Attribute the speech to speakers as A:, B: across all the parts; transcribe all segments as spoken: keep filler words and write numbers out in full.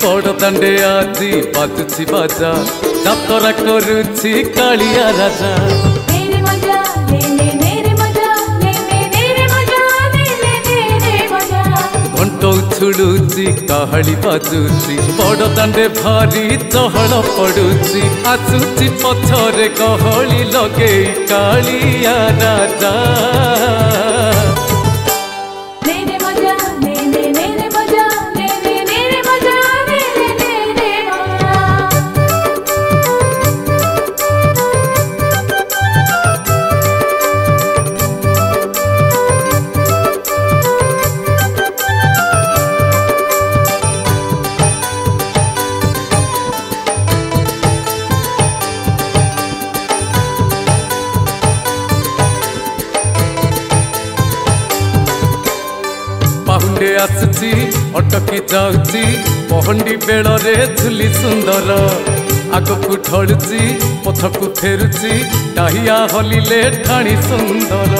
A: बड़ दांडे आजी बाजुची बाजा जातरा करुची कालिया राजा घंट छुड़ुची काहली बाजुची बड़ दांडे भारी चहल पड़ुची आसुची पछरे गहली लगे कालिया राजा पाहुंडे आसुची अटकी जाउची पहंडी बेलरे झुली सुंदर आगकू ढलुची पथकू फेरुची टाहिया हलिले ठाणी सुंदर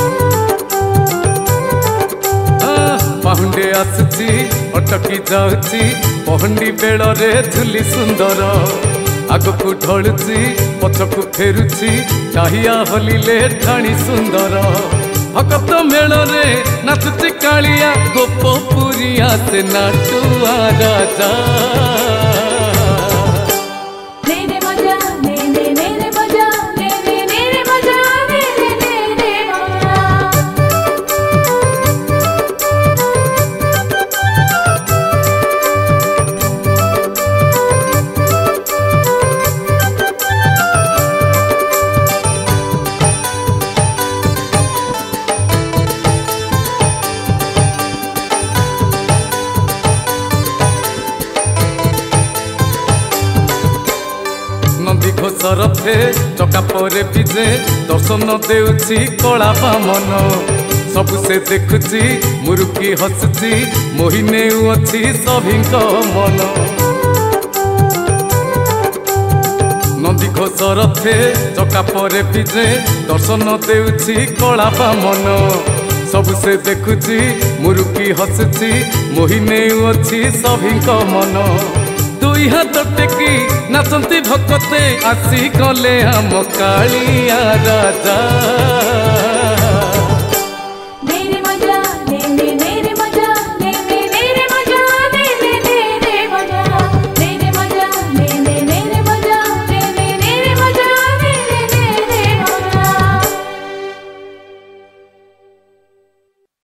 A: पाहुंडे आसुची अटकी जाउची पहंडी बेलरे झुली सुंदर आगकू ढलुची पथकू फेरुची टाहिया हलिले ठाणी सुंदर भगत मेलरे नाचुची कालिया गोपपुरिया से नाटुआ राजा नंदी घोषर फे चका परे पिजे दर्शन देउची कला बामन सबु से देखुची मुरुकी हसुची मोहिने अच्छी सभिंक मन नंदी घोषर फे चका परे पिजे दर्शन देउची कला बामन सबु से देखुची मुरुकी हसुची मोहिने अच्छी सभिंक मन दुई हाथ टेकी नाचंती भक्ते आसी गले हम कालिया राजा।